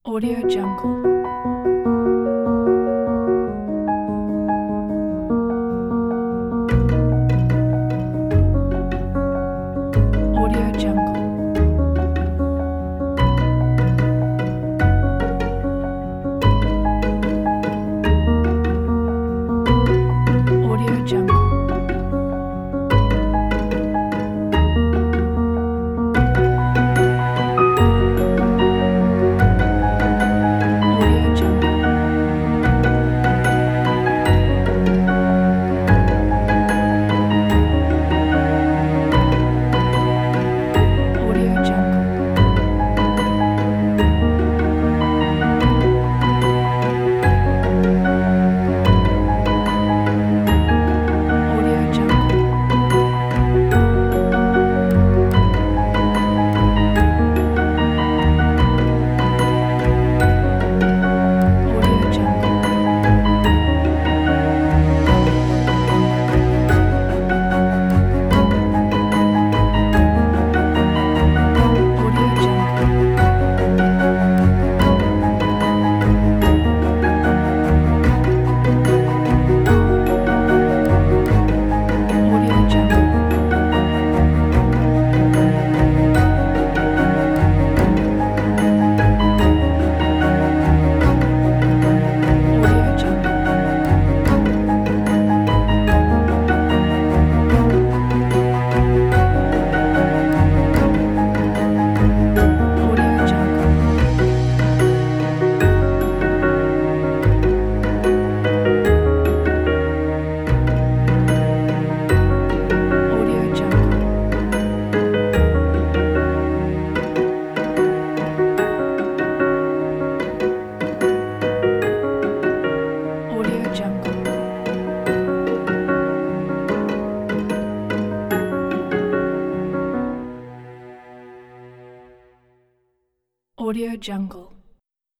Audio Jungle. Audio Jungle. Audio Jungle. Audio Jungle. Audio Jungle. Audio Jungle. Audio Jungle. Audio Jungle. Audio Jungle. Audio Jungle. Audio Jungle. Audio Jungle. Audio Jungle. Audio Jungle.